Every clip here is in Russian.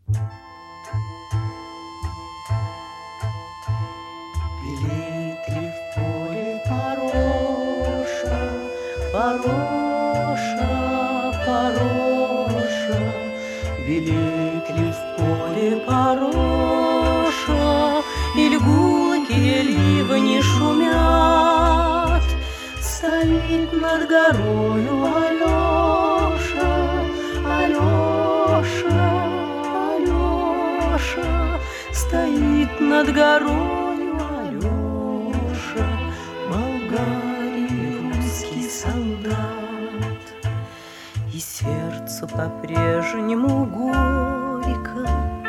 Белеет ли в поле пороша, пороша, пороша? Белеет ли в поле пороша, или гулкие ливни шумят? Стоит над горою Алеша, Алеша, Алеша. Стоит над горою Алеша, болгарин, русский солдат. И сердцу по-прежнему горько,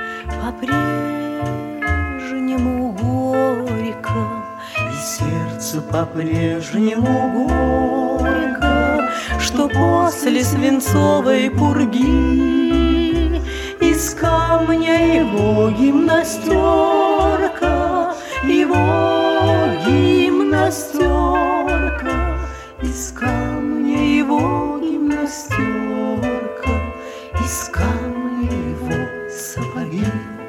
по-прежнему горько. И сердцу по-прежнему горько, что после свинцовой пурги из камня его гимнастерка, его гимнастерка, из камня его гимнастерка, из камня его сапоги.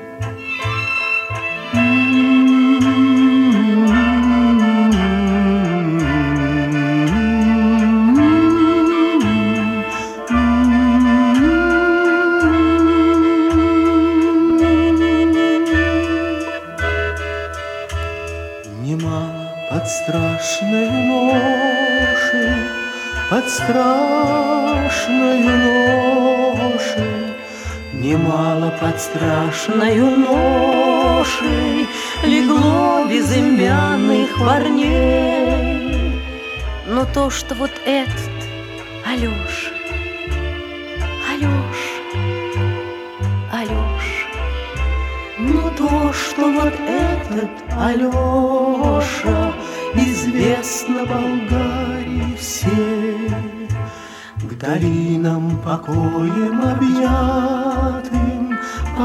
Под страшной ношей, под страшной ношей, немало под страшной ношей легло безымянных парней. Но то, что вот этот Алеша, Алеша, Алеша, но то, что вот этот Алеша известно Болгарии всей, к долинам покоем объятым,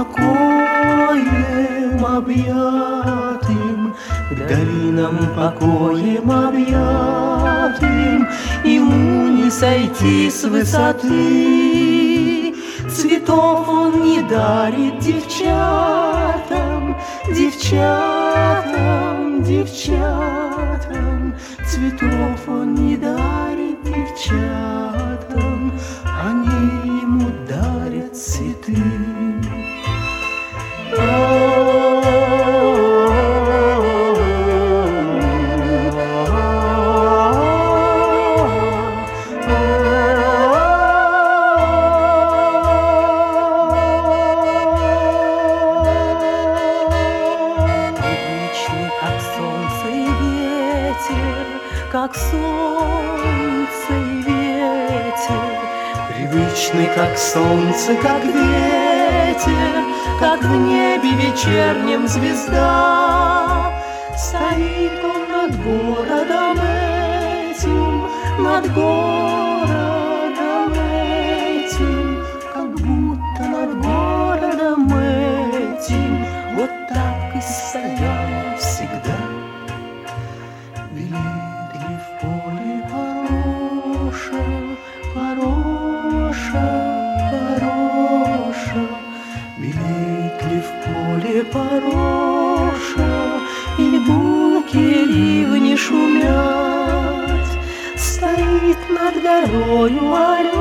покоем объятым, к долинам покоем объятым, ему не сойти с высоты. Цветов он не дарит девчатам, девчатам, девчатам. Цветов он не дарит девчатам, они ему дарят цветы. Как солнце и ветер, привычный, как солнце, как ветер, как в небе вечернем звезда. Стоит он над городом этим, над городом этим, как будто над городом этим, вот так и стоял всегда. Белеет ли в поле пороша, пороша, пороша? Белеет ли в поле пороша, или гулкие ливни шумят? Стоит над горою Алеша,